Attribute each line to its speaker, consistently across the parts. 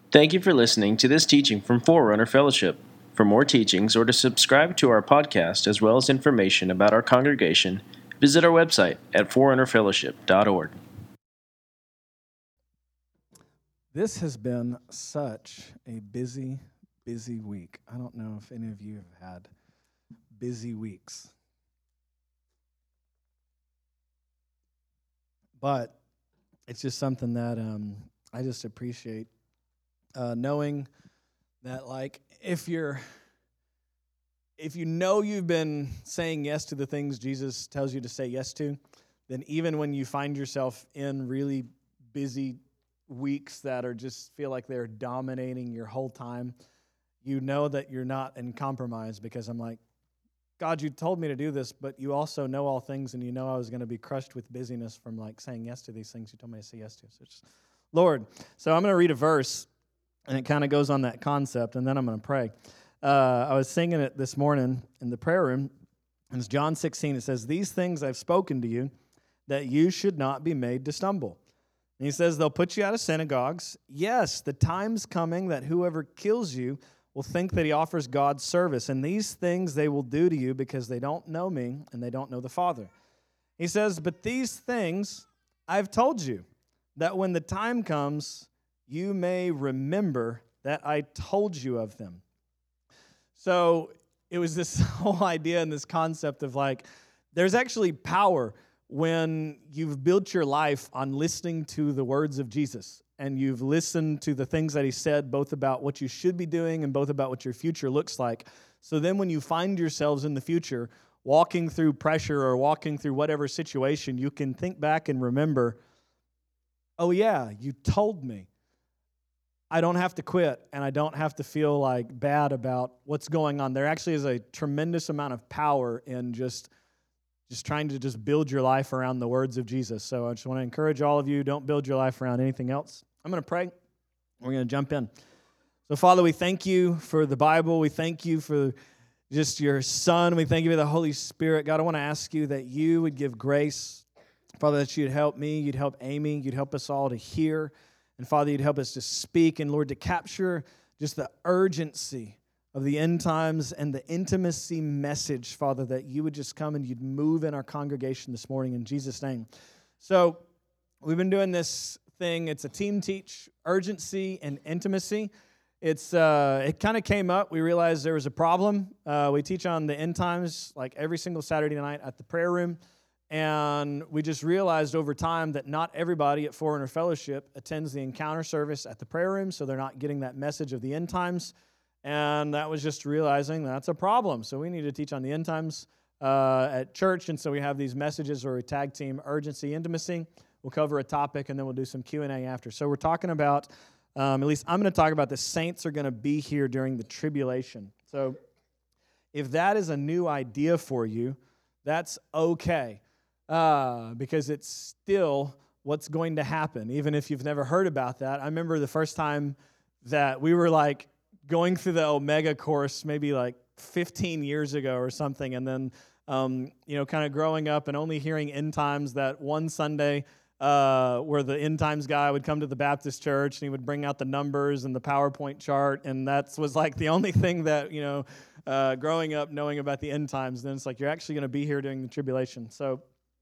Speaker 1: Thank you for listening to this teaching from Forerunner Fellowship. For more teachings or to subscribe to our podcast as well as information about our congregation, visit our website at forerunnerfellowship.org.
Speaker 2: This has been such a busy week. I don't know if any of you have had busy weeks. But it's just something that I just appreciate. Knowing that, like, if you know you've been saying yes to the things Jesus tells you to say yes to, then even when you find yourself in really busy weeks that are just feel like they're dominating your whole time, you know that you're not in compromise, because I'm like, God, you told me to do this, but you also know all things, and you know I was going to be crushed with busyness from like saying yes to these things you told me to say yes to. So just, Lord, so I'm going to read a verse, and it kind of goes on that concept, and then I'm going to pray. I was singing it this morning in the prayer room, and it's John 16. It says, "These things I've spoken to you, that you should not be made to stumble." And he says, "They'll put you out of synagogues. Yes, the time's coming that whoever kills you will think that he offers God service. And these things they will do to you because they don't know me and they don't know the Father." He says, "But these things I've told you, that when the time comes, you may remember that I told you of them." So it was this whole idea and this concept of like, there's actually power when you've built your life on listening to the words of Jesus, and you've listened to the things that he said, both about what you should be doing and both about what your future looks like. So then when you find yourselves in the future walking through pressure or walking through whatever situation, you can think back and remember, oh yeah, you told me. I don't have to quit, and I don't have to feel like bad about what's going on. There actually is a tremendous amount of power in just trying to just build your life around the words of Jesus. So I just want to encourage all of you, don't build your life around anything else. I'm going to pray. We're going to jump in. So, Father, we thank you for the Bible. We thank you for just your Son. We thank you for the Holy Spirit. God, I want to ask you that you would give grace. Father, that you'd help me, you'd help Amy, you'd help us all to hear. And Father, you'd help us to speak, and Lord, to capture just the urgency of the end times and the intimacy message, Father, that you would just come and you'd move in our congregation this morning in Jesus' name. So we've been doing this thing. It's a team teach, urgency and intimacy. It kind of came up. We realized there was a problem. We teach on the end times like every single Saturday night at the prayer room. And we just realized over time that not everybody at Forerunner Fellowship attends the encounter service at the prayer room, so they're not getting that message of the end times. And that was just realizing that's a problem. So we need to teach on the end times at church, and so we have these messages where we tag team urgency, intimacy. We'll cover a topic, and then we'll do some Q&A after. So we're talking about, at least I'm going to talk about the saints are going to be here during the tribulation. So if that is a new idea for you, that's okay. Because it's still what's going to happen, even if you've never heard about that. I remember the first time that we were like going through the Omega course, maybe like 15 years ago or something, and then kind of growing up and only hearing end times that one Sunday where the end times guy would come to the Baptist church and he would bring out the numbers and the PowerPoint chart, and that was like the only thing that growing up knowing about the end times. Then it's like you're actually going to be here during the tribulation. So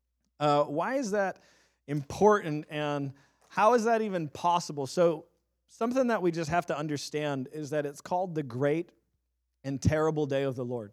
Speaker 2: why is that important, and how is that even possible? So something that we just have to understand is that it's called the great and terrible day of the Lord.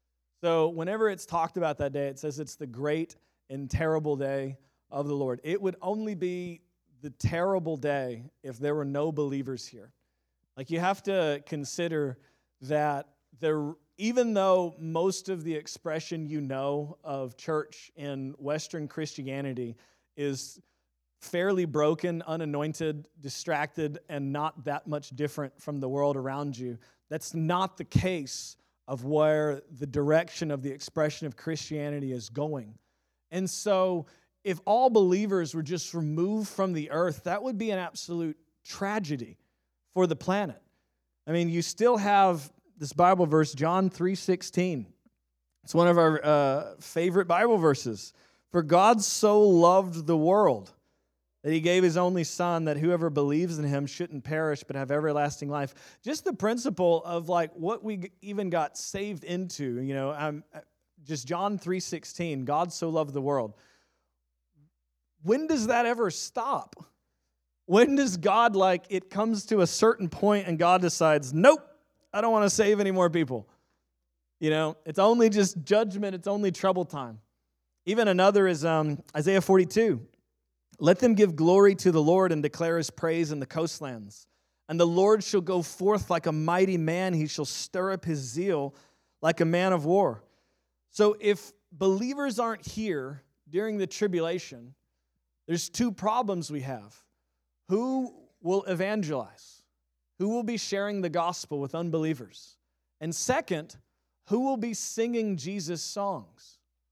Speaker 2: So whenever it's talked about that day, it says it's the great and terrible day of the Lord. It would only be the terrible day if there were no believers here. Like, you have to consider that even though most of the expression of church in Western Christianity is fairly broken, unanointed, distracted, and not that much different from the world around you, that's not the case of where the direction of the expression of Christianity is going. And so if all believers were just removed from the earth, that would be an absolute tragedy for the planet. I mean, you still have this Bible verse, John 3:16. It's one of our favorite Bible verses. "For God so loved the world that he gave his only son, that whoever believes in him shouldn't perish but have everlasting life. Just the principle of like what we even got saved into, just John 3:16, God so loved the world. When does that ever stop? When does God, it comes to a certain point and God decides, nope, I don't want to save any more people. It's only just judgment. It's only trouble time. Even another is Isaiah 42. Let them give glory to the Lord and declare his praise in the coastlands. And the Lord shall go forth like a mighty man. He shall stir up his zeal like a man of war. So if believers aren't here during the tribulation, there's two problems we have. Who will evangelize? Who will be sharing the gospel with unbelievers? And second, who will be singing Jesus songs?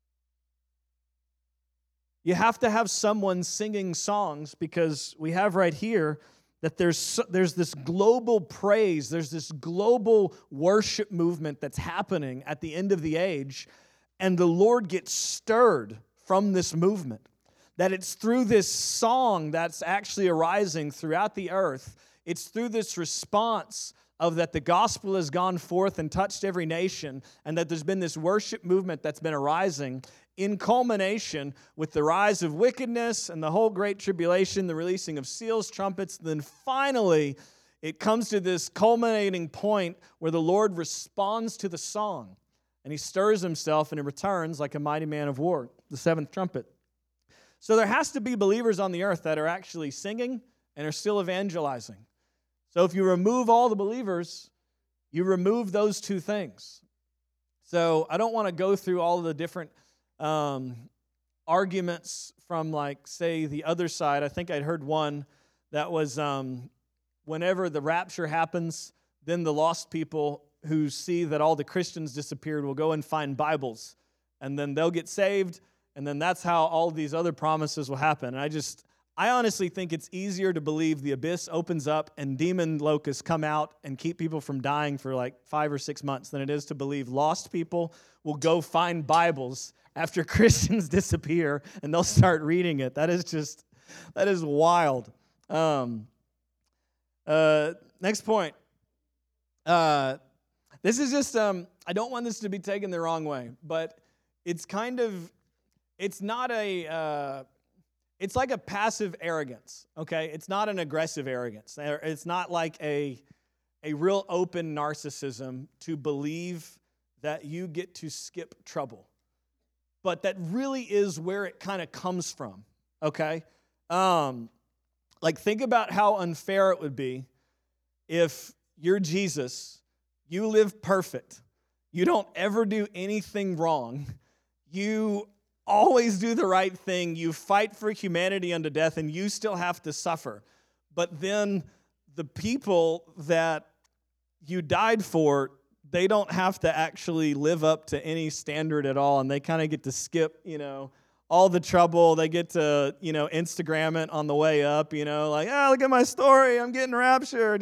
Speaker 2: You have to have someone singing songs, because we have right here that there's this global praise, there's this global worship movement that's happening at the end of the age, and the Lord gets stirred from this movement. That it's through this song that's actually arising throughout the earth, it's through this response of that the gospel has gone forth and touched every nation, and that there's been this worship movement that's been arising in culmination with the rise of wickedness and the whole great tribulation, the releasing of seals, trumpets. Then finally, it comes to this culminating point where the Lord responds to the song, and he stirs himself and he returns like a mighty man of war, the seventh trumpet. So there has to be believers on the earth that are actually singing and are still evangelizing. So if you remove all the believers, you remove those two things. So I don't want to go through all of the different arguments from, say, the other side. I think I'd heard one that was whenever the rapture happens, then the lost people who see that all the Christians disappeared will go and find Bibles, and then they'll get saved, and then that's how all these other promises will happen. And I honestly think it's easier to believe the abyss opens up and demon locusts come out and keep people from dying for 5 or 6 months than it is to believe lost people will go find Bibles after Christians disappear and they'll start reading it. That is wild. Next point. This is just, I don't want this to be taken the wrong way, but it's like a passive arrogance, okay? It's not an aggressive arrogance. It's not like a real open narcissism to believe that you get to skip trouble. But that really is where it kind of comes from, okay? Think about how unfair it would be if you're Jesus, you live perfect, you don't ever do anything wrong, you always do the right thing, you fight for humanity unto death, and you still have to suffer. But then the people that you died for, they don't have to actually live up to any standard at all, and they kind of get to skip, all the trouble. They get to, Instagram it on the way up, look at my story, I'm getting raptured,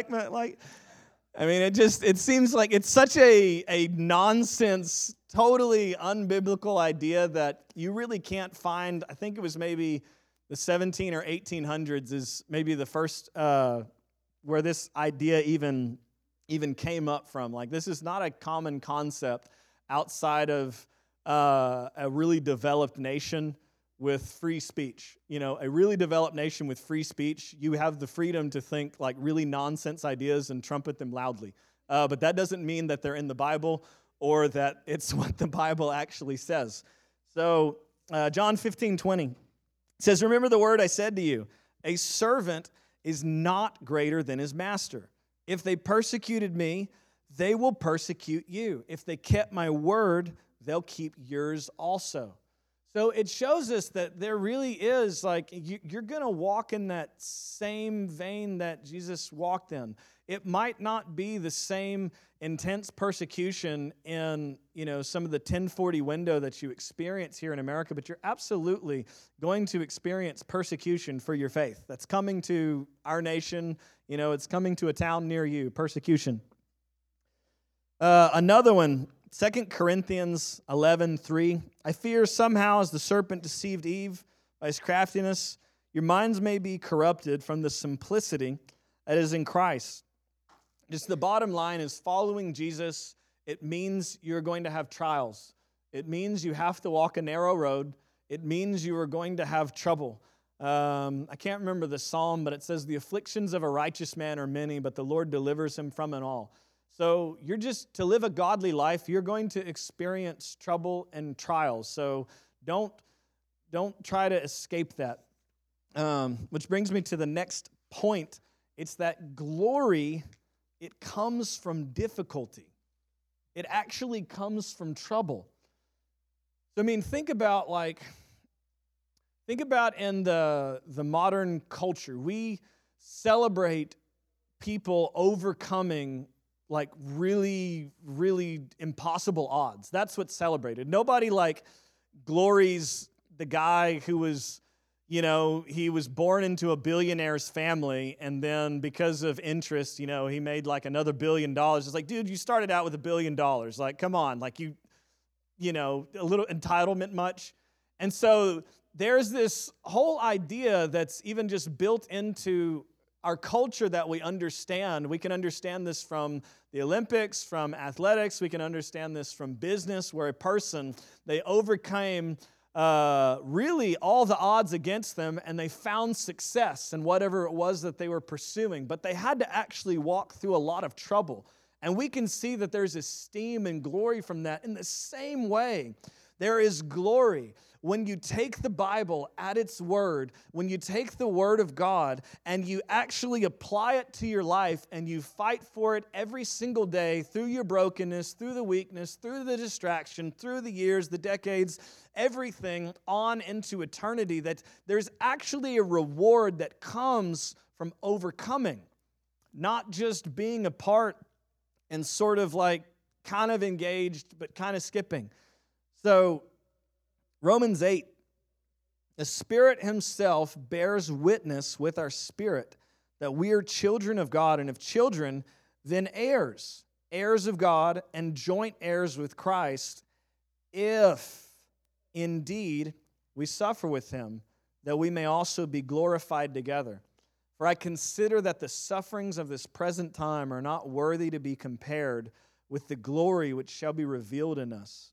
Speaker 2: it seems like it's such a nonsense, totally unbiblical idea that you really can't find. I think it was maybe the 17 or 1800s is maybe the first where this idea even came up from. This is not a common concept outside of a really developed nation with free speech. A really developed nation with free speech, you have the freedom to think really nonsense ideas and trumpet them loudly. But that doesn't mean that they're in the Bible or that it's what the Bible actually says. So John 15:20 says, "Remember the word I said to you, a servant is not greater than his master. If they persecuted me, they will persecute you. If they kept my word, they'll keep yours also." So it shows us that there really is, you're going to walk in that same vein that Jesus walked in. It might not be the same intense persecution in, some of the 1040 window that you experience here in America, but you're absolutely going to experience persecution for your faith. That's coming to our nation. It's coming to a town near you, persecution. Another one, 2 Corinthians 11:3. "I fear somehow as the serpent deceived Eve by his craftiness, Your minds may be corrupted from the simplicity that is in Christ. Just the bottom line is following Jesus, it means you're going to have trials. It means you have to walk a narrow road. It means you are going to have trouble. I can't remember the psalm, but it says, the afflictions of a righteous man are many, but the Lord delivers him from it all. So to live a godly life, you're going to experience trouble and trials. So don't try to escape that. Which brings me to the next point. It's that glory, it comes from difficulty. It actually comes from trouble. So, think about in the modern culture, we celebrate people overcoming like really, really impossible odds. That's what's celebrated. Nobody glories the guy who was, he was born into a billionaire's family, and then because of interest, he made another $1 billion. It's like, dude, you started out with $1 billion. Come on, a little entitlement much. And so there's this whole idea that's even just built into our culture that we understand. We can understand this from the Olympics, from athletics. We can understand this from business, where a person, they overcame really all the odds against them, and they found success in whatever it was that they were pursuing. But they had to actually walk through a lot of trouble. And we can see that there's esteem and glory from that. In the same way, there is glory when you take the Bible at its word, when you take the Word of God and you actually apply it to your life and you fight for it every single day through your brokenness, through the weakness, through the distraction, through the years, the decades, everything on into eternity, that there's actually a reward that comes from overcoming, not just being a part and sort of kind of engaged, but kind of skipping. So, Romans 8, the Spirit Himself bears witness with our spirit that we are children of God, and if children, then heirs, heirs of God and joint heirs with Christ, if indeed we suffer with Him, that we may also be glorified together. For I consider that the sufferings of this present time are not worthy to be compared with the glory which shall be revealed in us.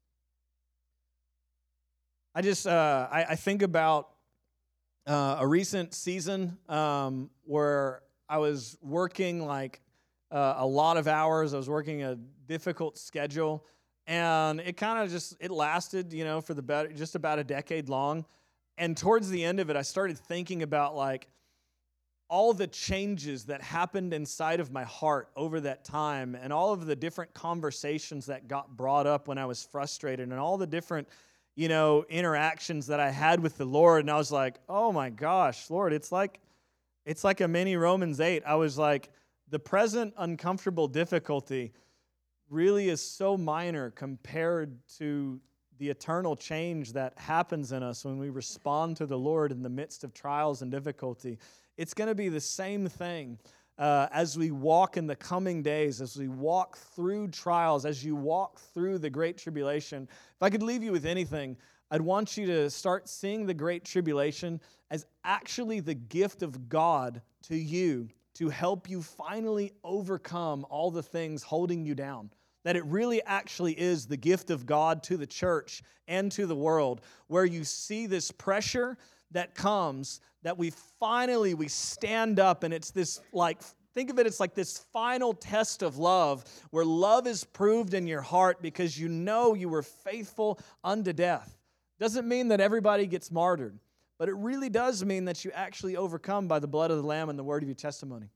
Speaker 2: I think about a recent season where I was working a lot of hours. I was working a difficult schedule, and it kind of it lasted, for just about a decade long. And towards the end of it, I started thinking about all the changes that happened inside of my heart over that time, and all of the different conversations that got brought up when I was frustrated, and all the different interactions that I had with the Lord. And I was like, oh my gosh, Lord, it's like a mini Romans 8. I was like, the present uncomfortable difficulty really is so minor compared to the eternal change that happens in us when we respond to the Lord in the midst of trials and difficulty. It's going to be the same thing as we walk in the coming days, as we walk through trials, as you walk through the great tribulation. If I could leave you with anything, I'd want you to start seeing the great tribulation as actually the gift of God to you to help you finally overcome all the things holding you down. That it really actually is the gift of God to the church and to the world, where you see this pressure that comes, that we stand up, and it's this think of it, it's like this final test of love, where love is proved in your heart because you were faithful unto death. Doesn't mean that everybody gets martyred, but it really does mean that you actually overcome by the blood of the Lamb and the word of your testimony.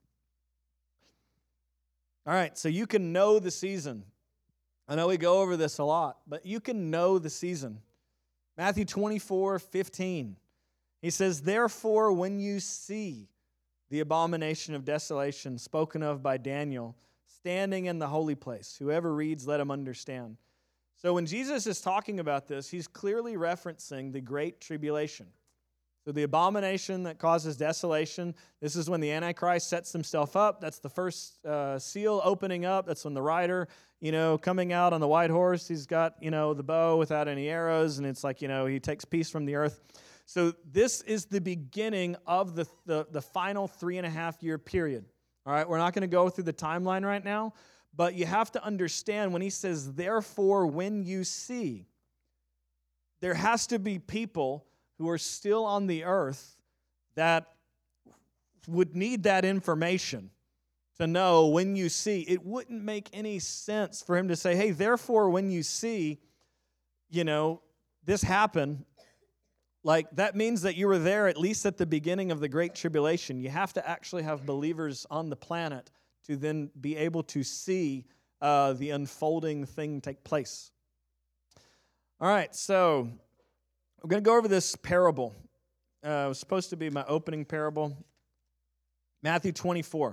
Speaker 2: All right, so you can know the season. I know we go over this a lot, but you can know the season. Matthew 24:15. He says, therefore, when you see the abomination of desolation spoken of by Daniel standing in the holy place, whoever reads, let him understand. So when Jesus is talking about this, he's clearly referencing the great tribulation. So the abomination that causes desolation, this is when the Antichrist sets himself up. That's the first seal opening up. That's when the rider, coming out on the white horse, he's got, the bow without any arrows, and it's like, he takes peace from the earth. So this is the beginning of the final 3.5-year period. All right, we're not going to go through the timeline right now, but you have to understand when he says, therefore, when you see, there has to be people who are still on the earth that would need that information to know when you see. It wouldn't make any sense for him to say, hey, therefore, when you see, this happen, like that means that you were there at least at the beginning of the Great Tribulation. You have to actually have believers on the planet to then be able to see the unfolding thing take place. All right, so we're going to go over this parable. It was supposed to be my opening parable. Matthew 24,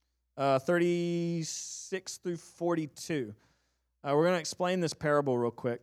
Speaker 2: 36 through 42. We're going to explain this parable real quick.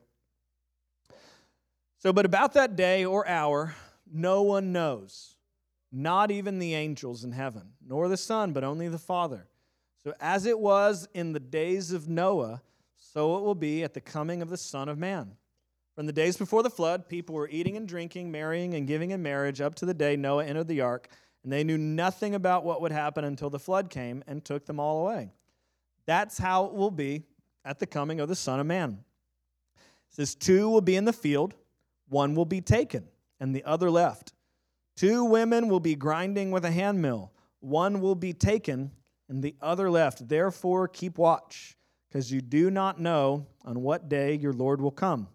Speaker 2: So, but about that day or hour, no one knows, not even the angels in heaven, nor the Son, but only the Father. So as it was in the days of Noah, so it will be at the coming of the Son of Man. From the days before the flood, people were eating and drinking, marrying and giving in marriage up to the day Noah entered the ark, and they knew nothing about what would happen until the flood came and took them all away. That's how it will be at the coming of the Son of Man. It says, 2 will be in the field, 1 will be taken, and the other left. 2 women will be grinding with a handmill, 1 will be taken, and the other left. Therefore, keep watch, because you do not know on what day your Lord will come.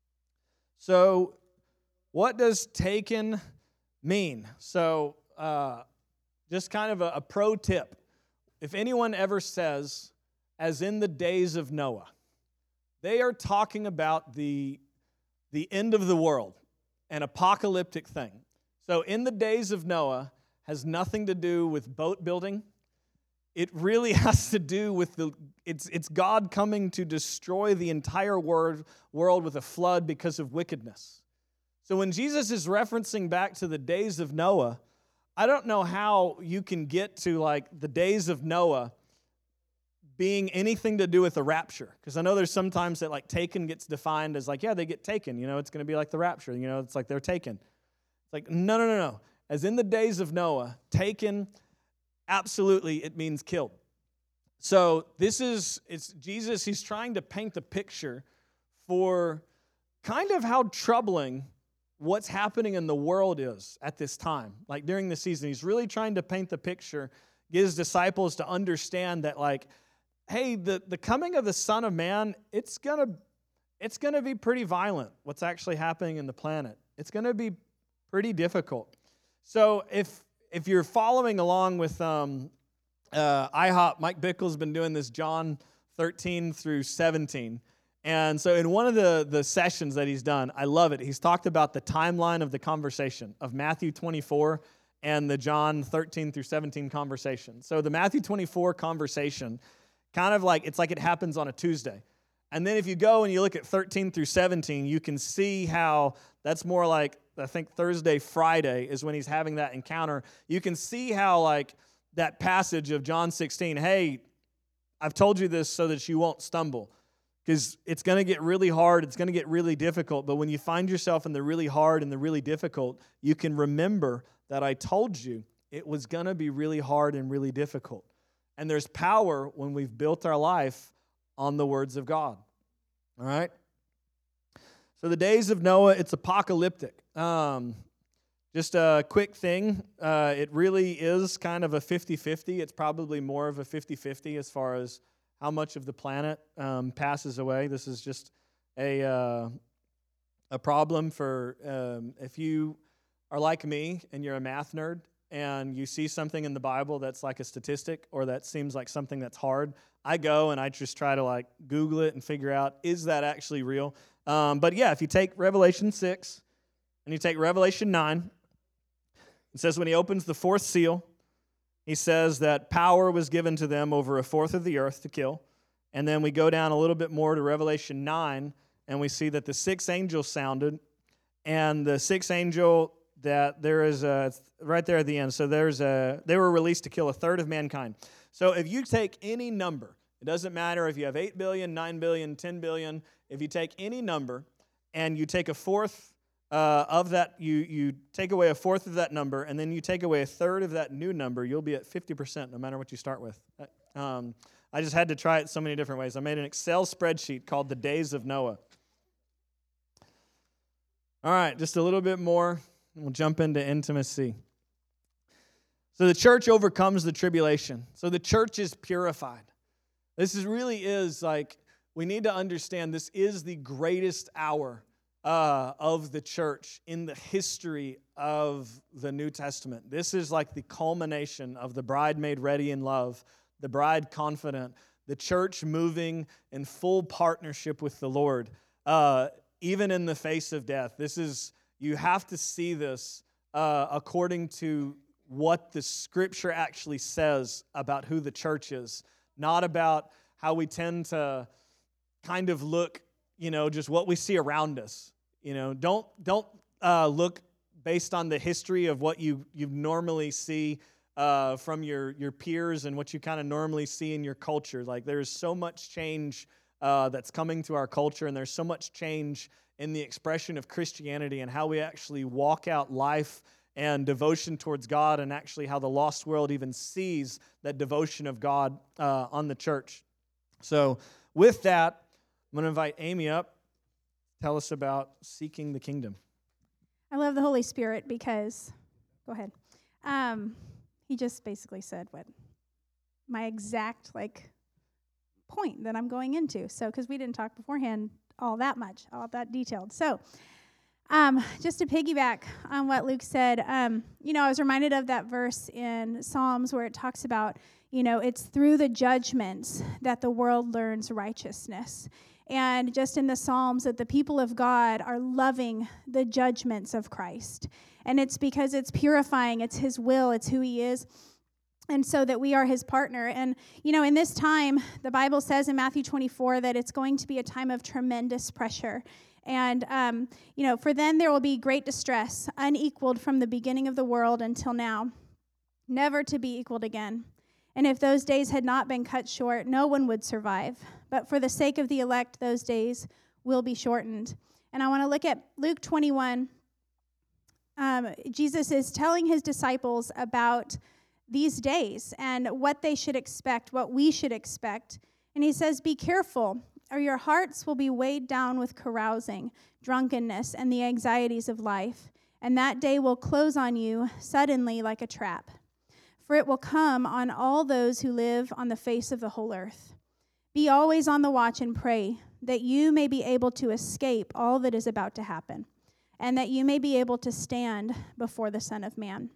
Speaker 2: So, what does taken mean? So, just kind of a pro tip. If anyone ever says, as in the days of Noah, they are talking about the end of the world, an apocalyptic thing. So, in the days of Noah has nothing to do with boat building. It really has to do with it's God coming to destroy the entire world with a flood because of wickedness. So when Jesus is referencing back to the days of Noah, I don't know how you can get to like the days of Noah being anything to do with the rapture. Because I know there's sometimes that like taken gets defined as like, yeah, they get taken. It's going to be like the rapture. It's like they're taken. It's like, no. As in the days of Noah, taken, absolutely, it means killed. So it's Jesus, he's trying to paint the picture for kind of how troubling what's happening in the world is at this time. Like during the season, he's really trying to paint the picture, get his disciples to understand that like, hey, the coming of the Son of Man, it's gonna be pretty violent, what's actually happening in the planet. It's gonna be pretty difficult. So if you're following along with IHOP, Mike Bickle's been doing this John 13 through 17. And so in one of the sessions that he's done, I love it. He's talked about the timeline of the conversation of Matthew 24 and the John 13 through 17 conversation. So the Matthew 24 conversation, kind of like, it's like it happens on a Tuesday. And then if you go and you look at 13 through 17, you can see how that's more like, I think Thursday, Friday is when he's having that encounter. You can see how like that passage of John 16, hey, I've told you this so that you won't stumble. Because it's going to get really hard, it's going to get really difficult. But when you find yourself in the really hard and the really difficult, you can remember that I told you it was going to be really hard and really difficult. And there's power when we've built our life on the words of God. All right? So the days of Noah, it's apocalyptic. Just a quick thing. It really is kind of a 50-50. It's probably more of a 50-50 as far as how much of the planet passes away. This is just a problem for if you are like me and you're a math nerd and you see something in the Bible that's like a statistic or that seems like something that's hard, I go and I just try to like Google it and figure out, is that actually real? But yeah, if you take Revelation 6 and you take Revelation 9, it says when he opens the 4th seal, he says that power was given to them over 1/4 of the earth to kill. And then we go down a little bit more to Revelation 9, and we see that the 6th angel sounded, and the 6th angel, that there is right there at the end. So they were released to kill 1/3 of mankind. So if you take any number, it doesn't matter if you have 8 billion, 9 billion, 10 billion, if you take any number and you take 1/4 of that, you take away a fourth of that number, and then you take away a third of that new number, you'll be at 50% no matter what you start with. I just had to try it so many different ways. I made an Excel spreadsheet called The Days of Noah. All right, just a little bit more, and we'll jump into intimacy. So the church overcomes the tribulation. So the church is purified. This really is like, we need to understand this is the greatest hour of the church in the history of the New Testament. This is like the culmination of the bride made ready in love, the bride confident, the church moving in full partnership with the Lord, even in the face of death. You have to see this according to what the Scripture actually says about who the church is, not about how we tend to kind of look, just what we see around us. Don't look based on the history of what you normally see from your peers and what you kind of normally see in your culture. Like, there's so much change that's coming to our culture, and there's so much change in the expression of Christianity and how we actually walk out life and devotion towards God, and actually how the lost world even sees that devotion of God on the church. So with that, I'm going to invite Amy up. Tell us about seeking the kingdom.
Speaker 3: I love the Holy Spirit because, go ahead. He just basically said what my exact point that I'm going into. So, because we didn't talk beforehand all that that detailed. So, just to piggyback on what Luke said, I was reminded of that verse in Psalms where it talks about, it's through the judgments that the world learns righteousness. And just in the Psalms, that the people of God are loving the judgments of Christ. And it's because it's purifying, it's His will, it's who He is, and so that we are His partner. And, in this time, the Bible says in Matthew 24 that it's going to be a time of tremendous pressure. And, for then there will be great distress, unequaled from the beginning of the world until now, never to be equaled again. And if those days had not been cut short, no one would survive. But for the sake of the elect, those days will be shortened. And I want to look at Luke 21. Jesus is telling His disciples about these days and what they should expect, what we should expect. And He says, "Be careful, or your hearts will be weighed down with carousing, drunkenness, and the anxieties of life. And that day will close on you suddenly like a trap. For it will come on all those who live on the face of the whole earth. Be always on the watch and pray, that you may be able to escape all that is about to happen, and that you may be able to stand before the Son of Man."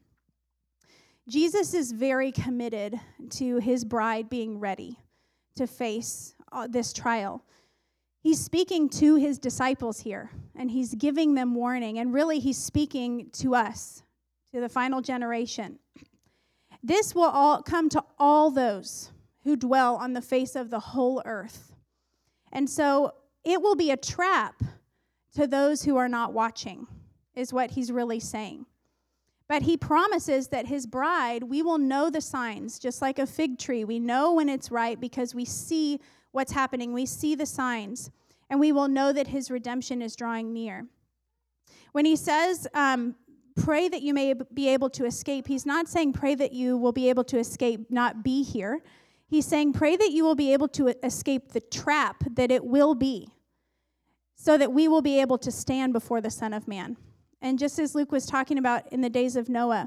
Speaker 3: Jesus is very committed to His bride being ready to face this trial. He's speaking to His disciples here, and He's giving them warning, and really He's speaking to us, to the final generation. This will all come to all those who dwell on the face of the whole earth. And so it will be a trap to those who are not watching, is what He's really saying. But He promises that His bride, we will know the signs, just like a fig tree. We know when it's right because we see what's happening. We see the signs, and we will know that His redemption is drawing near. When He says, pray that you may be able to escape, He's not saying pray that you will be able to escape, not be here. He's saying pray that you will be able to escape the trap that it will be, so that we will be able to stand before the Son of Man. And just as Luke was talking about in the days of Noah,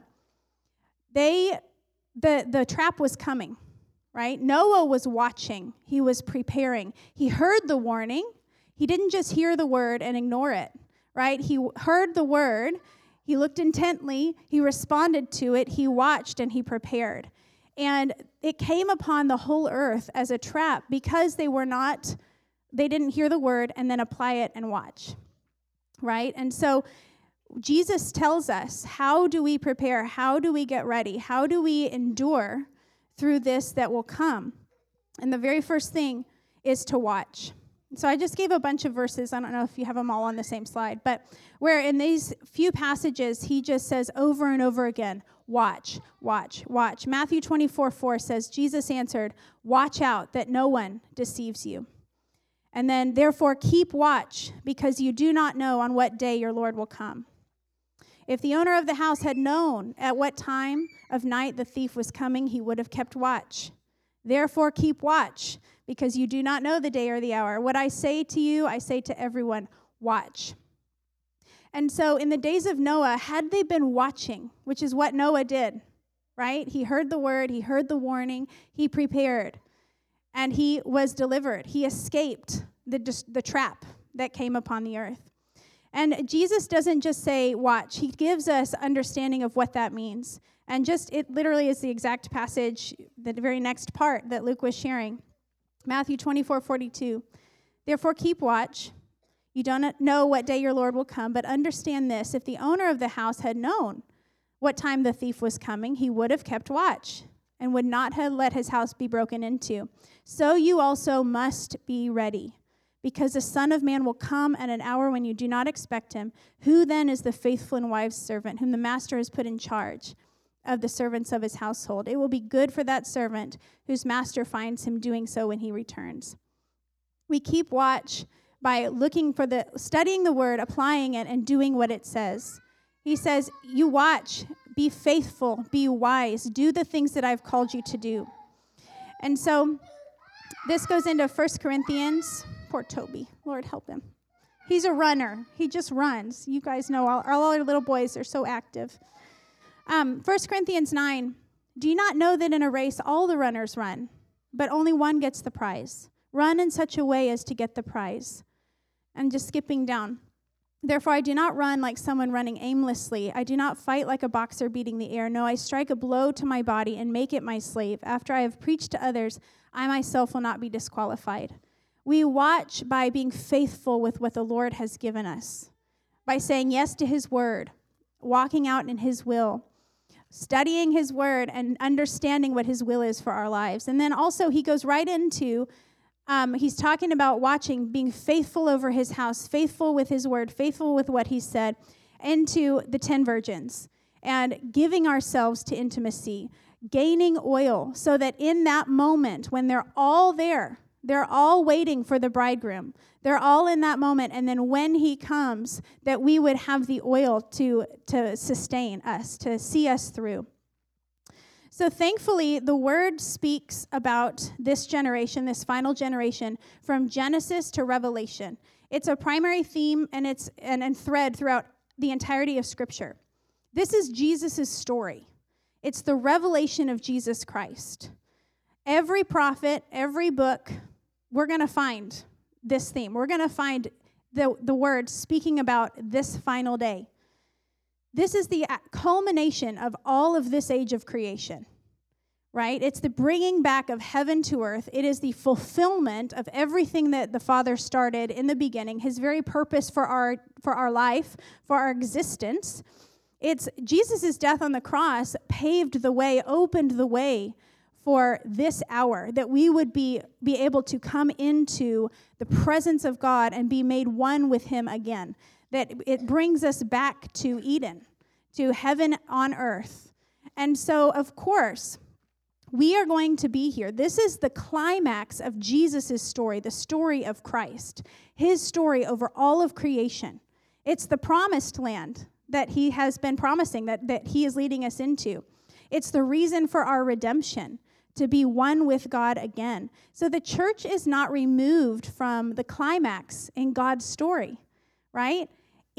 Speaker 3: the trap was coming, right? Noah was watching. He was preparing. He heard the warning. He didn't just hear the word and ignore it, right? He heard the word. He looked intently. He responded to it. He watched and he prepared. And it came upon the whole earth as a trap because they didn't hear the word and then apply it and watch, right? And so Jesus tells us, how do we prepare? How do we get ready? How do we endure through this that will come? And the very first thing is to watch. So I just gave a bunch of verses. I don't know if you have them all on the same slide, but where in these few passages, He just says over and over again, watch, watch, watch. Matthew 24:4 says, Jesus answered, "Watch out that no one deceives you." And then, therefore, keep watch, because you do not know on what day your Lord will come. If the owner of the house had known at what time of night the thief was coming, he would have kept watch. Therefore, keep watch, because you do not know the day or the hour. What I say to you, I say to everyone, watch. And so in the days of Noah, had they been watching, which is what Noah did, right? He heard the word, he heard the warning, he prepared, and he was delivered. He escaped the trap that came upon the earth. And Jesus doesn't just say watch. He gives us understanding of what that means. And just, it literally is the exact passage, the very next part that Luke was sharing. Matthew 24:42. Therefore keep watch. You don't know what day your Lord will come, but understand this. If the owner of the house had known what time the thief was coming, he would have kept watch and would not have let his house be broken into. So you also must be ready, because the Son of Man will come at an hour when you do not expect him. Who then is the faithful and wise servant whom the master has put in charge of the servants of his household? It will be good for that servant whose master finds him doing so when he returns. We keep watch by studying the word, applying it, and doing what it says. He says, you watch, be faithful, be wise, do the things that I've called you to do. And so this goes into 1 Corinthians. Poor Toby. Lord, help him. He's a runner. He just runs. You guys know all our little boys are so active. 1 Corinthians 9. Do you not know that in a race all the runners run, but only one gets the prize? Run in such a way as to get the prize. And just skipping down. Therefore, I do not run like someone running aimlessly. I do not fight like a boxer beating the air. No, I strike a blow to my body and make it my slave. After I have preached to others, I myself will not be disqualified. We watch by being faithful with what the Lord has given us, by saying yes to his word, walking out in his will, studying his word, and understanding what his will is for our lives. And then also he goes right into he's talking about watching, being faithful over his house, faithful with his word, faithful with what he said, into the 10 virgins, and giving ourselves to intimacy, gaining oil, so that in that moment when they're all there, they're all waiting for the bridegroom. They're all in that moment, and then when he comes, that we would have the oil to sustain us, to see us through. So thankfully, the word speaks about this generation, this final generation, from Genesis to Revelation. It's a primary theme and thread throughout the entirety of Scripture. This is Jesus' story. It's the revelation of Jesus Christ. Every prophet, every book, we're going to find this theme. We're going to find the word speaking about this final day. This is the culmination of all of this age of creation, right? It's the bringing back of heaven to earth. It is the fulfillment of everything that the Father started in the beginning, his very purpose for our life, for our existence. It's Jesus' death on the cross paved the way, opened the way for this hour, that we would be able to come into the presence of God and be made one with him again. That it brings us back to Eden, to heaven on earth. And so, of course, we are going to be here. This is the climax of Jesus' story, the story of Christ, his story over all of creation. It's the promised land that he has been promising, that he is leading us into. It's the reason for our redemption, to be one with God again. So the church is not removed from the climax in God's story, right?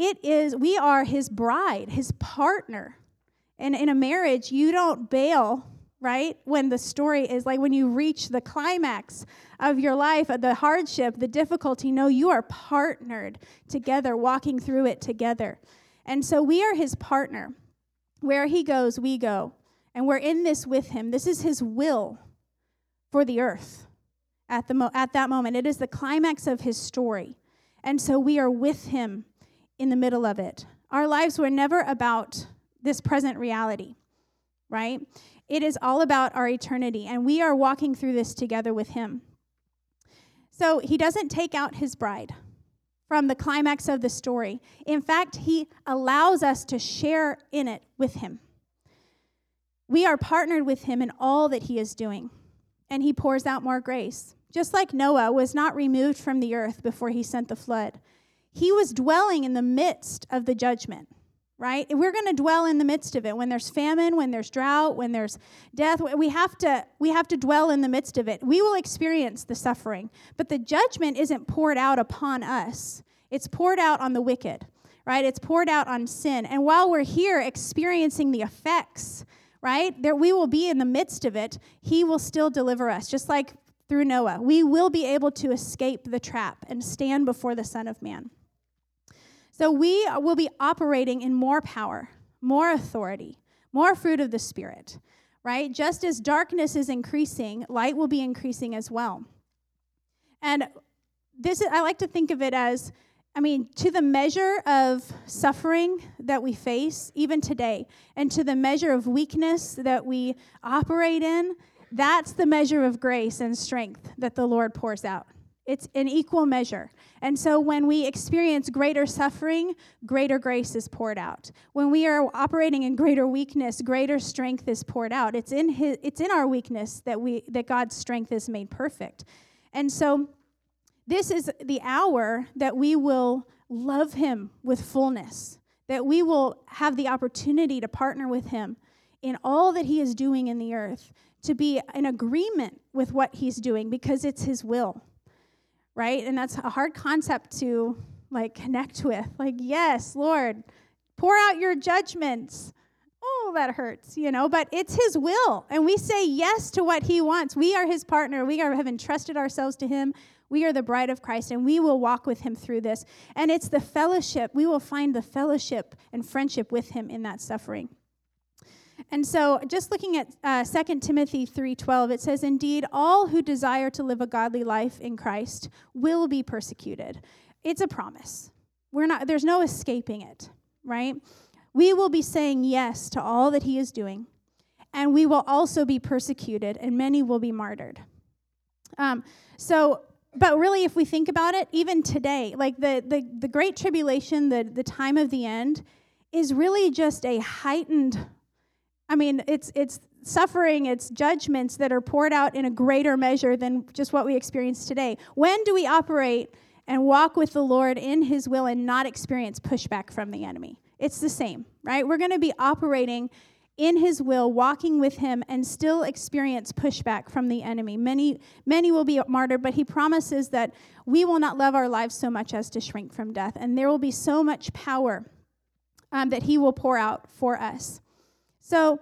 Speaker 3: We are his bride, his partner. And in a marriage, you don't bail, right? When the story is like when you reach the climax of your life, the hardship, the difficulty. No, you are partnered together, walking through it together. And so we are his partner. Where he goes, we go. And we're in this with him. This is his will for the earth at that moment. It is the climax of his story. And so we are with him in the middle of it. Our lives were never about this present reality, right? It is all about our eternity, and we are walking through this together with him. So he doesn't take out his bride from the climax of the story. In fact, he allows us to share in it with him. We are partnered with him in all that he is doing, and he pours out more grace. just like Noah was not removed from the earth before he sent the flood. He was dwelling in the midst of the judgment, right? We're going to dwell in the midst of it. When there's famine, when there's drought, when there's death, we have to dwell in the midst of it. We will experience the suffering, but the judgment isn't poured out upon us. It's poured out on the wicked, right? It's poured out on sin. And while we're here experiencing the effects, right, there we will be in the midst of it, he will still deliver us, just like through Noah. We will be able to escape the trap and stand before the Son of Man. So we will be operating in more power, more authority, more fruit of the Spirit, right? Just as darkness is increasing, light will be increasing as well. And I like to think of it as, to the measure of suffering that we face, even today, and to the measure of weakness that we operate in, that's the measure of grace and strength that the Lord pours out. It's an equal measure. And so when we experience greater suffering, greater grace is poured out. When we are operating in greater weakness, greater strength is poured out. It's in our weakness that God's strength is made perfect. And so this is the hour that we will love him with fullness, that we will have the opportunity to partner with him in all that he is doing in the earth, to be in agreement with what he's doing because it's his will. Right? And that's a hard concept to connect with. Yes, Lord, pour out your judgments. Oh, that hurts, but it's his will. And we say yes to what he wants. We are his partner. We have entrusted ourselves to him. We are the bride of Christ, and we will walk with him through this. And it's the fellowship. We will find the fellowship and friendship with him in that suffering. And so just looking at 2 Timothy 3:12, it says, "Indeed, all who desire to live a godly life in Christ will be persecuted." It's a promise. There's no escaping it, right? We will be saying yes to all that he is doing, and we will also be persecuted, and many will be martyred. But really, if we think about it, even today, the Great Tribulation, the time of the end, is really just a heightened it's suffering, it's judgments that are poured out in a greater measure than just what we experience today. When do we operate and walk with the Lord in his will and not experience pushback from the enemy? It's the same, right? We're going to be operating in his will, walking with him, and still experience pushback from the enemy. Many will be martyred, but he promises that we will not love our lives so much as to shrink from death, and there will be so much power that he will pour out for us. So,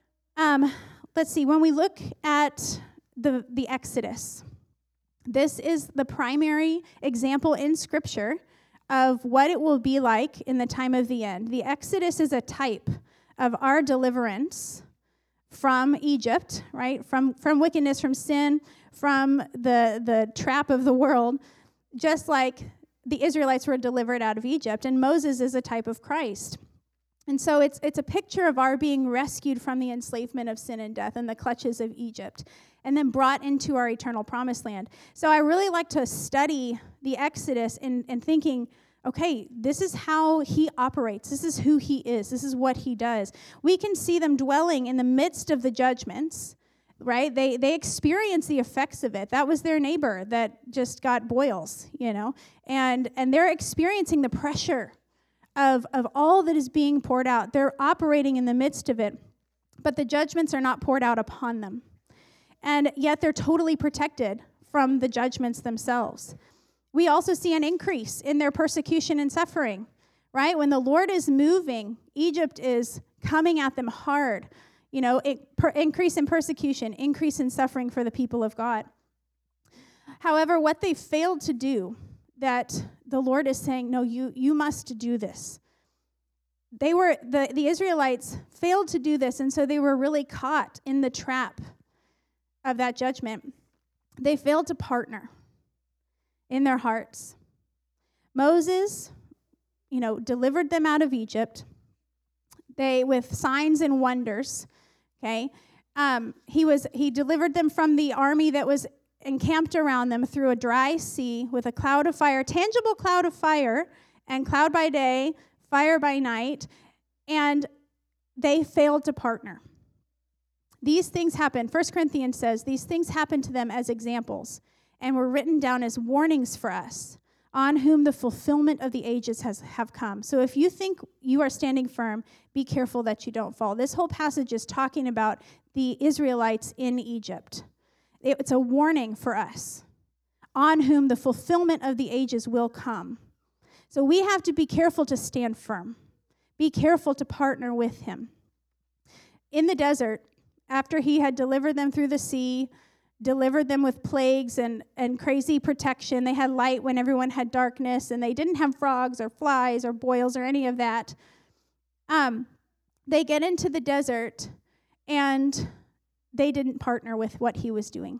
Speaker 3: let's see. When we look at the Exodus, this is the primary example in Scripture of what it will be like in the time of the end. The Exodus is a type of our deliverance from Egypt, right? From wickedness, from sin, from the trap of the world, just like the Israelites were delivered out of Egypt. And Moses is a type of Christ. And so it's a picture of our being rescued from the enslavement of sin and death and the clutches of Egypt, and then brought into our eternal promised land. So I really like to study the Exodus and thinking, okay, this is how he operates. This is who he is. This is what he does. We can see them dwelling in the midst of the judgments, right? They experience the effects of it. That was their neighbor that just got boils, and they're experiencing the pressure of all that is being poured out. They're operating in the midst of it, but the judgments are not poured out upon them. And yet they're totally protected from the judgments themselves. We also see an increase in their persecution and suffering, right? When the Lord is moving, Egypt is coming at them hard. Increase in persecution, increase in suffering for the people of God. However, what they failed to do, that the Lord is saying, no, you must do this. The Israelites failed to do this, and so they were really caught in the trap of that judgment. They failed to partner in their hearts. Moses, delivered them out of Egypt. With signs and wonders, okay? He delivered them from the army that was encamped around them through a dry sea with a cloud of fire, tangible cloud of fire, and cloud by day, fire by night, and they failed to partner. These things happen. 1 Corinthians says these things happen to them as examples, and were written down as warnings for us, on whom the fulfillment of the ages have come. So if you think you are standing firm, be careful that you don't fall. This whole passage is talking about the Israelites in Egypt. It's a warning for us, on whom the fulfillment of the ages will come. So we have to be careful to stand firm. Be careful to partner with him. In the desert, after he had delivered them through the sea, delivered them with plagues and crazy protection, they had light when everyone had darkness, and they didn't have frogs or flies or boils or any of that. They get into the desert, and they didn't partner with what he was doing.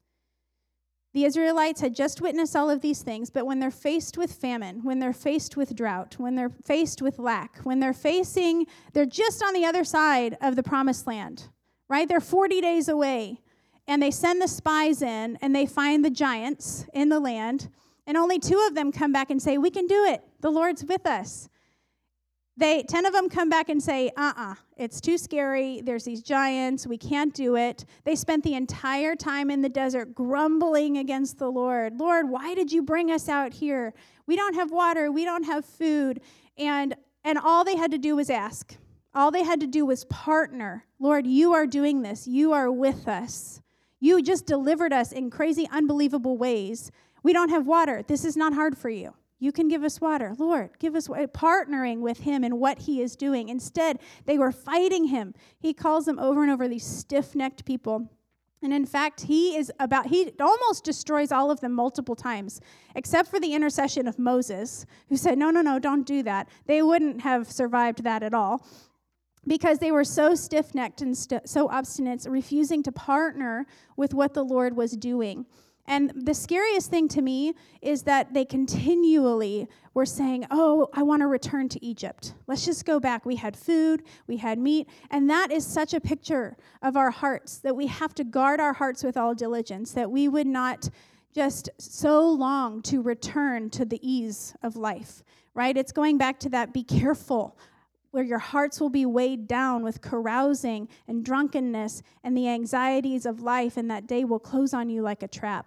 Speaker 3: The Israelites had just witnessed all of these things, but when they're faced with famine, when they're faced with drought, when they're faced with lack, when they're just on the other side of the promised land, right? They're 40 days away, and they send the spies in, and they find the giants in the land, and only 2 of them come back and say, we can do it. The Lord's with us. 10 of them come back and say, it's too scary. There's these giants. We can't do it. They spent the entire time in the desert grumbling against the Lord. Lord, why did you bring us out here? We don't have water. We don't have food. And all they had to do was ask. All they had to do was partner. Lord, you are doing this. You are with us. You just delivered us in crazy, unbelievable ways. We don't have water. This is not hard for you. You can give us water. Lord, give us water. Partnering with him in what he is doing. Instead, they were fighting him. He calls them over and over these stiff-necked people. And in fact, he almost destroys all of them multiple times, except for the intercession of Moses, who said, no, don't do that. They wouldn't have survived that at all, because they were so stiff-necked and so obstinate, refusing to partner with what the Lord was doing. And the scariest thing to me is that they continually were saying, I want to return to Egypt. Let's just go back. We had food, we had meat, and that is such a picture of our hearts, that we have to guard our hearts with all diligence, that we would not just so long to return to the ease of life, right? It's going back to that, be careful, where your hearts will be weighed down with carousing and drunkenness and the anxieties of life, and that day will close on you like a trap.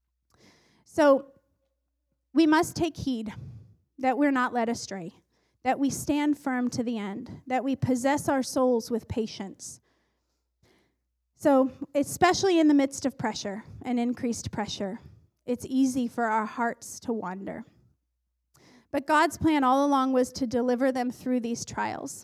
Speaker 3: So we must take heed that we're not led astray, that we stand firm to the end, that we possess our souls with patience. So especially in the midst of pressure and increased pressure, it's easy for our hearts to wander. But God's plan all along was to deliver them through these trials.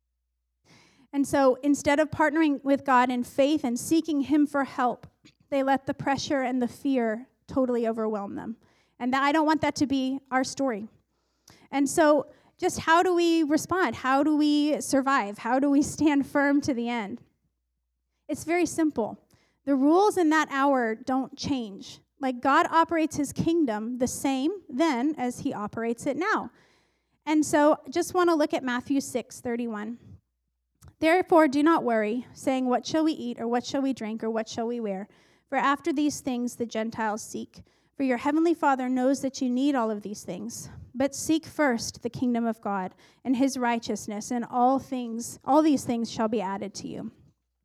Speaker 3: And so instead of partnering with God in faith and seeking him for help, they let the pressure and the fear totally overwhelm them. And I don't want that to be our story. And so just how do we respond? How do we survive? How do we stand firm to the end? It's very simple. The rules in that hour don't change. Like, God operates his kingdom the same then as he operates it now. And so just want to look at Matthew 6:31. Therefore, do not worry, saying, what shall we eat, or what shall we drink, or what shall we wear? For after these things the Gentiles seek. For your heavenly Father knows that you need all of these things. But seek first the kingdom of God and his righteousness, and all these things shall be added to you.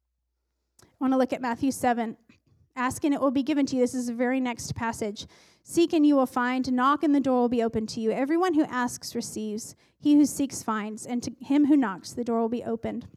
Speaker 3: I want to look at Matthew 7. Ask and it will be given to you. This is the very next passage. Seek and you will find. Knock and the door will be opened to you. Everyone who asks receives. He who seeks finds. And to him who knocks, the door will be opened.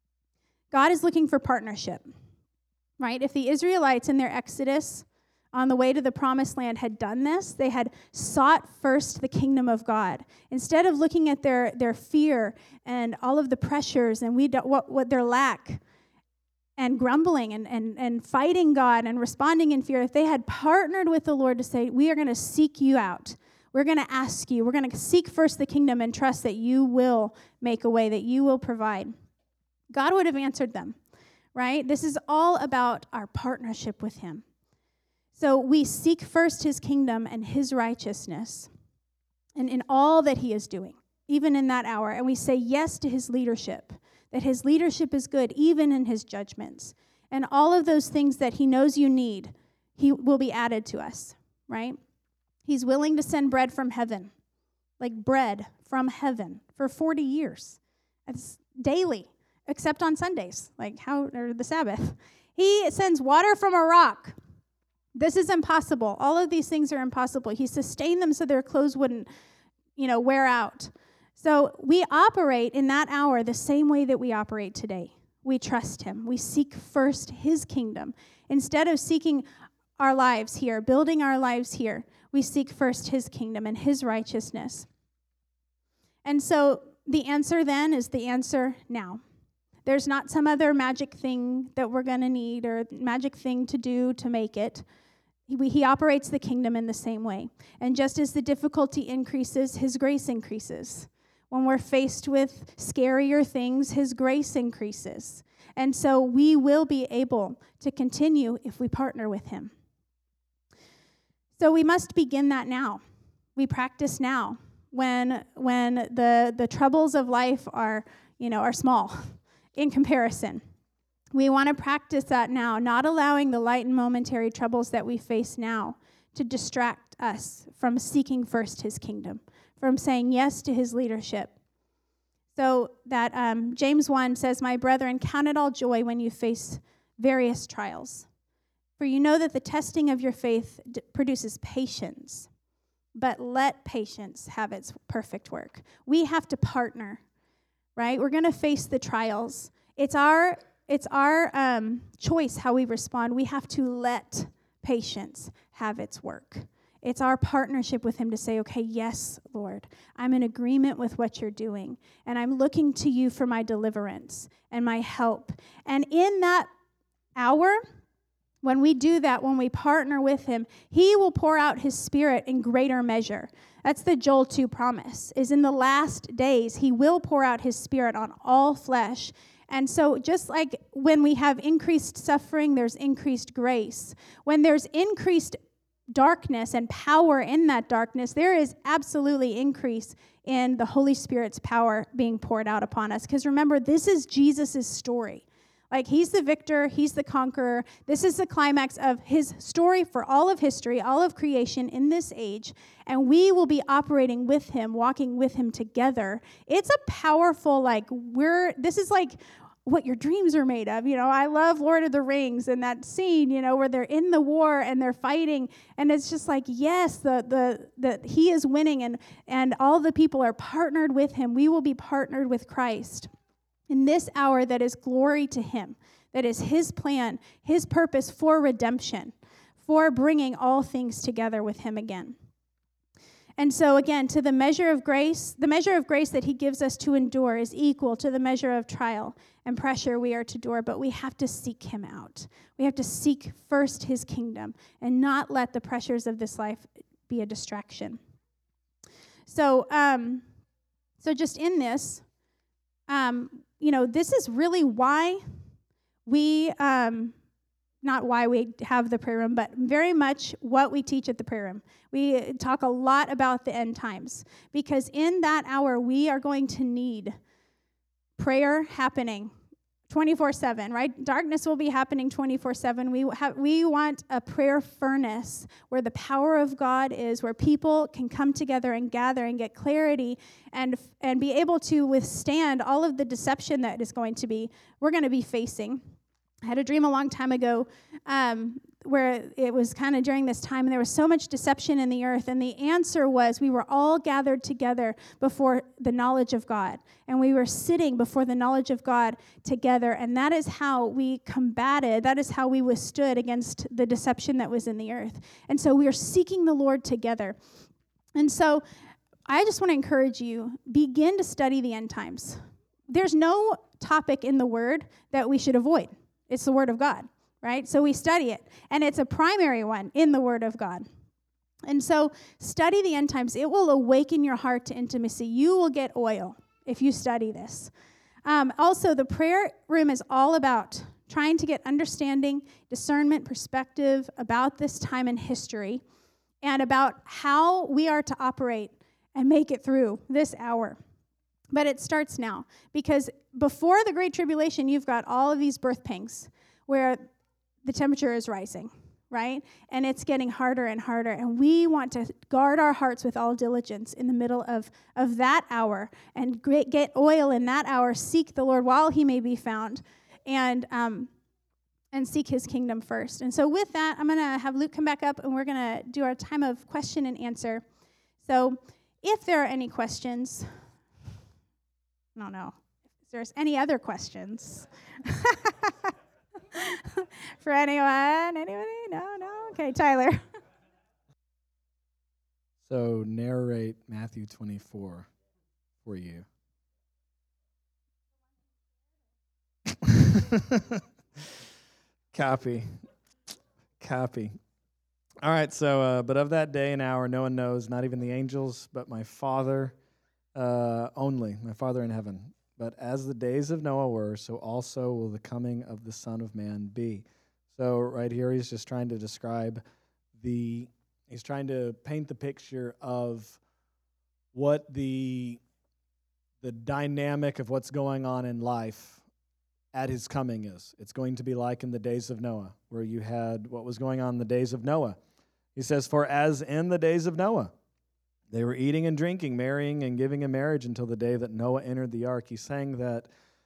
Speaker 3: God is looking for partnership, right? If the Israelites in their exodus on the way to the promised land had done this, they had sought first the kingdom of God. Instead of looking at their fear and all of the pressures and what their lack, and grumbling and fighting God and responding in fear, if they had partnered with the Lord to say, we are going to seek you out, we're going to ask you, we're going to seek first the kingdom and trust that you will make a way, that you will provide, God would have answered them, right? This is all about our partnership with him. So we seek first his kingdom and his righteousness, and in all that he is doing, even in that hour, and we say yes to his leadership, that his leadership is good, even in his judgments. And all of those things that he knows you need, he will be added to us, right? He's willing to send bread from heaven, like bread from heaven for 40 years. It's daily, except on Sundays, or the Sabbath. He sends water from a rock, This is impossible. All of these things are impossible. He sustained them so their clothes wouldn't, wear out. So we operate in that hour the same way that we operate today. We trust him. We seek first his kingdom. Instead of seeking our lives here, building our lives here, we seek first his kingdom and his righteousness. And so the answer then is the answer now. There's not some other magic thing that we're going to need or magic thing to do to make it. He operates the kingdom in the same way. And just as the difficulty increases, his grace increases. When we're faced with scarier things, his grace increases. And so we will be able to continue if we partner with him. So we must begin that now. We practice now when the troubles of life are small in comparison. We want to practice that now, not allowing the light and momentary troubles that we face now to distract us from seeking first his kingdom, from saying yes to his leadership. So that James 1 says, "My brethren, count it all joy when you face various trials. For you know that the testing of your faith produces patience. But let patience have its perfect work." We have to partner, right? We're going to face the trials. It's our choice how we respond. We have to let patience have its work. It's our partnership with him to say, okay, yes, Lord, I'm in agreement with what you're doing, and I'm looking to you for my deliverance and my help. And in that hour, when we do that, when we partner with him, he will pour out his Spirit in greater measure. That's the Joel 2 promise, is in the last days, he will pour out his Spirit on all flesh. And so just like when we have increased suffering, there's increased grace. When there's increased darkness and power in that darkness, there is absolutely increase in the Holy Spirit's power being poured out upon us. Because remember, this is Jesus' story. Like, he's the victor, he's the conqueror. This is the climax of his story for all of history, all of creation in this age. And we will be operating with him, walking with him together. It's a powerful, this is like what your dreams are made of. I love Lord of the Rings and that scene, where they're in the war and they're fighting. And it's just like, yes, the he is winning and all the people are partnered with him. We will be partnered with Christ in this hour that is glory to him, that is his plan, his purpose for redemption, for bringing all things together with him again. And so again, to the measure of grace that he gives us to endure is equal to the measure of trial and pressure we are to endure, but we have to seek him out. We have to seek first his kingdom and not let the pressures of this life be a distraction. So just in this, this is really why we, not why we have the prayer room, but very much what we teach at the prayer room. We talk a lot about the end times, because in that hour, we are going to need prayer happening 24/7, right? Darkness will be happening 24/7. We want a prayer furnace where the power of God is, where people can come together and gather and get clarity and be able to withstand all of the deception that we're going to be facing. I had a dream a long time ago where it was kind of during this time, and there was so much deception in the earth, and the answer was we were all gathered together before the knowledge of God, and we were sitting before the knowledge of God together, and that is how we combated, that is how we withstood against the deception that was in the earth. And so we are seeking the Lord together. And so I just want to encourage you, begin to study the end times. There's no topic in the Word that we should avoid. It's the Word of God, right? So we study it, and it's a primary one in the Word of God. And so study the end times. It will awaken your heart to intimacy. You will get oil if you study this. Also, the prayer room is all about trying to get understanding, discernment, perspective about this time in history and about how we are to operate and make it through this hour. But it starts now, because before the Great Tribulation, you've got all of these birth pangs where the temperature is rising, right? And it's getting harder and harder. And we want to guard our hearts with all diligence in the middle of that hour and get oil in that hour, seek the Lord while he may be found. And and seek his kingdom first. And so with that, I'm going to have Luke come back up, and we're going to do our time of question and answer. So if there are any questions, I don't know if there's any other questions. For anyone? Anybody? No? Okay, Tyler.
Speaker 2: So narrate Matthew 24 for you. Copy. All right, so, but of that day and hour no one knows, not even the angels, but my Father only, my Father in heaven. But as the days of Noah were, so also will the coming of the Son of Man be. So right here he's just trying to describe he's trying to paint the picture of what the dynamic of what's going on in life at his coming is. It's going to be like in the days of Noah, where you had what was going on in the days of Noah. He says, for as in the days of Noah, they were eating and drinking, marrying and giving in marriage until the day that Noah entered the ark. He's saying that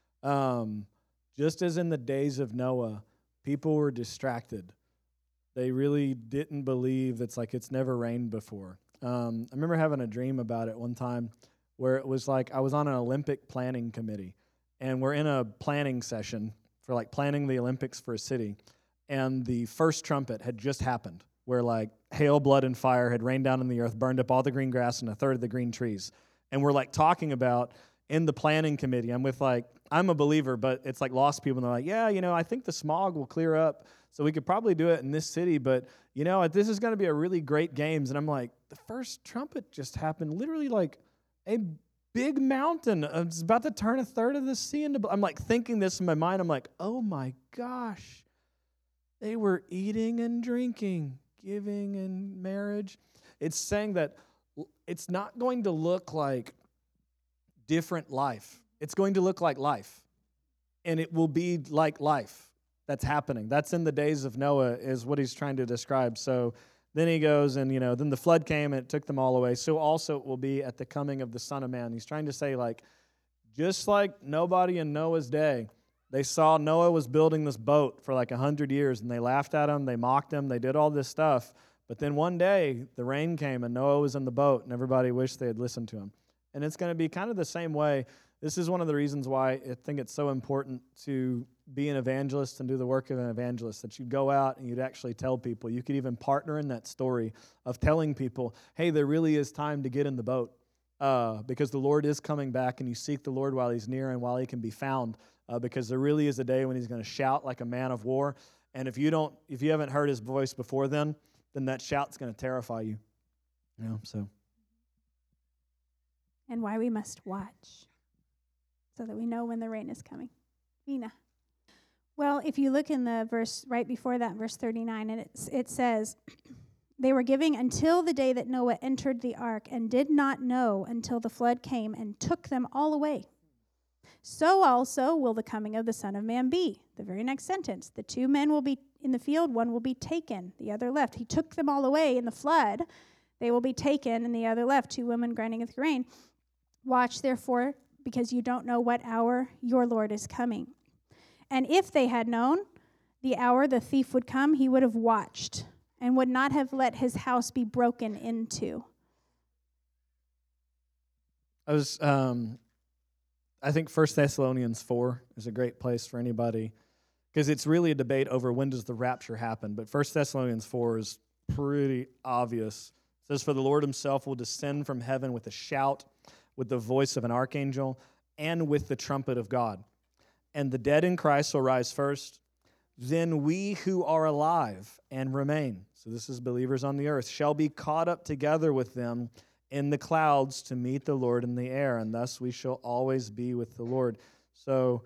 Speaker 2: just as in the days of Noah, people were distracted. They really didn't believe it's never rained before. I remember having a dream about it one time where it was like I was on an Olympic planning committee, and we're in a planning session for planning the Olympics for a city, and the first trumpet had just happened, where hail, blood, and fire had rained down on the earth, burned up all the green grass and a third of the green trees. And we're talking about in the planning committee, I'm with I'm a believer, but it's lost people, and they're like, yeah, I think the smog will clear up, so we could probably do it in this city, but this is going to be a really great games. And I'm like, the first trumpet just happened, literally a big mountain. It's about to turn a third of the sea into blood. I'm thinking this in my mind. I'm like, oh my gosh, they were eating and drinking, giving in marriage. It's saying that it's not going to look like different life. It's going to look like life, and it will be like life that's happening. That's in the days of Noah is what he's trying to describe. So then he goes and, then the flood came and it took them all away. So also it will be at the coming of the Son of Man. He's trying to say just like nobody in Noah's day, they saw Noah was building this boat for 100 years, and they laughed at him, they mocked him, they did all this stuff. But then one day the rain came and Noah was in the boat, and everybody wished they had listened to him. And it's going to be kind of the same way. This is one of the reasons why I think it's so important to be an evangelist and do the work of an evangelist, that you'd go out and you'd actually tell people. You could even partner in that story of telling people, hey, there really is time to get in the boat because the Lord is coming back, and you seek the Lord while he's near and while he can be found because there really is a day when he's going to shout like a man of war. And if you haven't heard his voice before then that shout's going to terrify you. So.
Speaker 3: And why we must watch so that we know when the rain is coming. Nina. Well, if you look in the verse right before that, verse 39, and it says, they were giving until the day that Noah entered the ark and did not know until the flood came and took them all away. So also will the coming of the Son of Man be. The very next sentence, the two men will be in the field, one will be taken, the other left. He took them all away in the flood. They will be taken, and the other left, two women grinding with grain. Watch, therefore, because you don't know what hour your Lord is coming. And if they had known the hour the thief would come, he would have watched and would not have let his house be broken into.
Speaker 2: I think 1 Thessalonians 4 is a great place for anybody, because it's really a debate over when does the rapture happen. But 1 Thessalonians 4 is pretty obvious. It says, for the Lord himself will descend from heaven with a shout, with the voice of an archangel, and with the trumpet of God. And the dead in Christ will rise first. Then we who are alive and remain, so this is believers on the earth, shall be caught up together with them in the clouds to meet the Lord in the air, and thus we shall always be with the Lord. So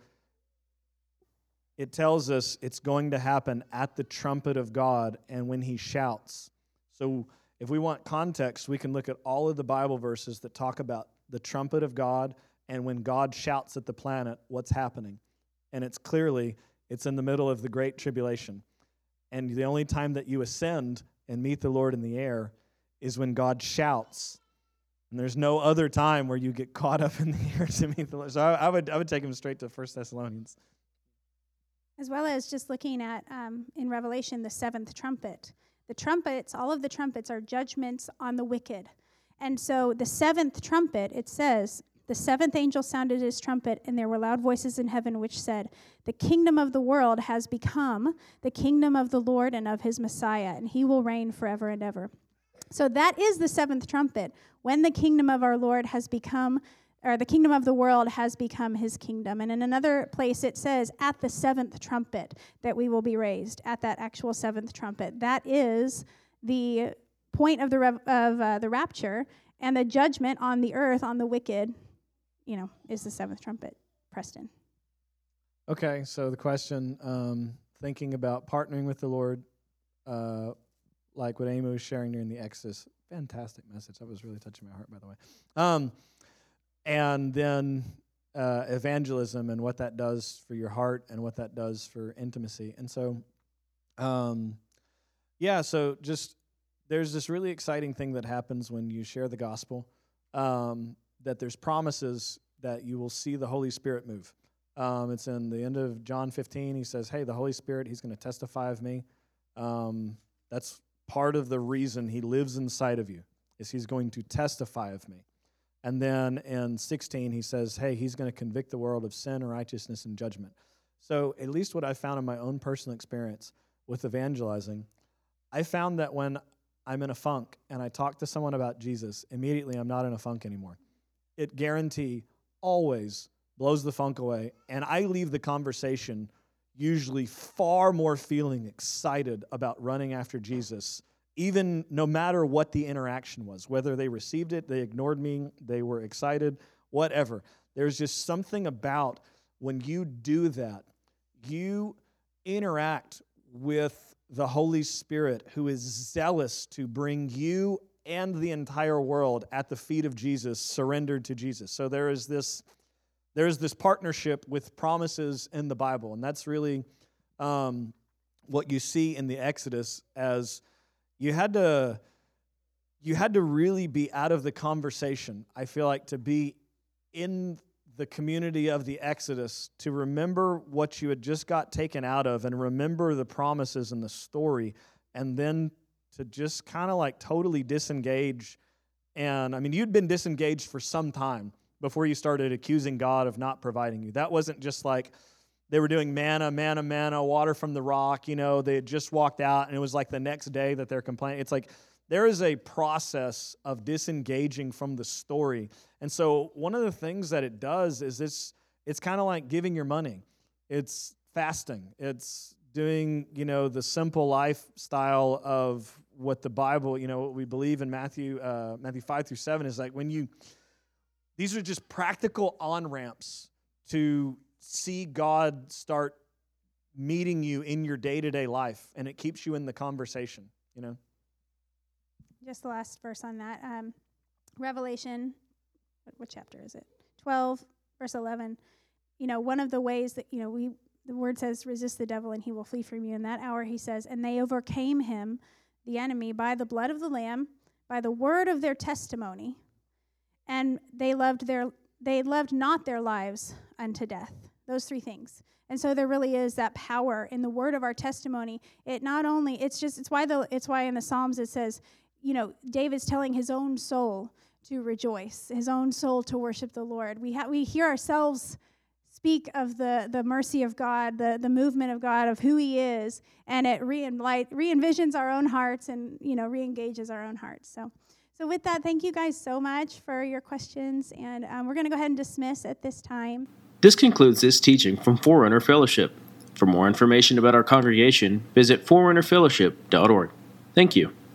Speaker 2: it tells us it's going to happen at the trumpet of God and when he shouts. So if we want context, we can look at all of the Bible verses that talk about the trumpet of God and when God shouts at the planet, what's happening. And it's in the middle of the Great Tribulation. And the only time that you ascend and meet the Lord in the air is when God shouts. And there's no other time where you get caught up in the air to meet the Lord. So I would take him straight to 1 Thessalonians.
Speaker 3: as well as just looking at, in Revelation, the seventh trumpet. The trumpets, all of the trumpets are judgments on the wicked. And so the seventh trumpet, it says, the seventh angel sounded his trumpet, and there were loud voices in heaven which said, the kingdom of the world has become the kingdom of the Lord and of his Messiah, and he will reign forever and ever. So that is the seventh trumpet, when the kingdom of our Lord has become, or the kingdom of the world has become his kingdom. And in another place it says, at the seventh trumpet, that we will be raised, at that actual seventh trumpet. That is the point of the rapture, and the judgment on the earth, on the wicked, is the seventh trumpet. Preston.
Speaker 2: Okay, so the question, thinking about partnering with the Lord, like what Amy was sharing during the Exodus. Fantastic message. That was really touching my heart, by the way. And then evangelism and what that does for your heart and what that does for intimacy. And so, so just there's this really exciting thing that happens when you share the gospel, that there's promises that you will see the Holy Spirit move. It's in the end of John 15. He says, hey, the Holy Spirit, he's going to testify of me. That's part of the reason he lives inside of you, is he's going to testify of me. And then in 16, he says, hey, he's going to convict the world of sin, righteousness, and judgment. So at least what I found in my own personal experience with evangelizing, I found that when I'm in a funk and I talk to someone about Jesus, immediately I'm not in a funk anymore. It guarantee always blows the funk away, and I leave the conversation usually far more feeling excited about running after Jesus, even no matter what the interaction was, whether they received it, they ignored me, they were excited, whatever. There's just something about when you do that, you interact with the Holy Spirit, who is zealous to bring you and the entire world at the feet of Jesus, surrendered to Jesus. So there's this partnership with promises in the Bible, and that's really what you see in the Exodus, as you had to really be out of the conversation, I feel like, to be in the community of the Exodus, to remember what you had just got taken out of and remember the promises and the story, and then to just kind of like totally disengage. And I mean, you'd been disengaged for some time before you started accusing God of not providing you. That wasn't just like they were doing manna, water from the rock, they had just walked out, and it was like the next day that they're complaining. It's like there is a process of disengaging from the story. And so one of the things that it does is it's kind of like giving your money. It's fasting. It's doing, the simple lifestyle of what the Bible, what we believe in Matthew 5-7 is like these are just practical on-ramps to see God start meeting you in your day-to-day life, and it keeps you in the conversation,
Speaker 3: Just the last verse on that. Revelation, what chapter is it? 12, verse 11. One of the ways that, the word says, resist the devil and he will flee from you. In that hour, he says, and they overcame him, the enemy, by the blood of the Lamb, by the word of their testimony, and they loved not their lives unto death. Those three things. And so there really is that power in the word of our testimony. It's why in the Psalms it says, David's telling his own soul to rejoice, his own soul to worship the Lord. We hear ourselves speak of the mercy of God, the movement of God, of who he is, and it re-envisions our own hearts and, re-engages our own hearts. So with that, thank you guys so much for your questions, and we're going to go ahead and dismiss at this time.
Speaker 1: This concludes this teaching from Forerunner Fellowship. For more information about our congregation, visit forerunnerfellowship.org. Thank you.